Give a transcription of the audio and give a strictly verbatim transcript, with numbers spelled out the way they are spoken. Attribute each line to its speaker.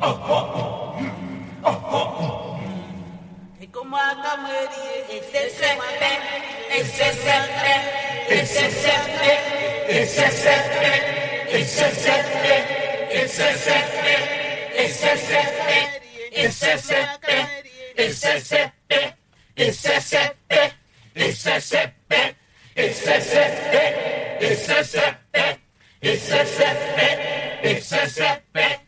Speaker 1: Et comment à et c'est c'est et c'est c'est et c'est c'est et c'est c'est et c'est c'est et c'est c'est et c'est c'est et c'est c'est et c'est c'est et c'est c'est et c'est c'est et c'est c'est et c'est c'est et c'est c'est et c'est c'est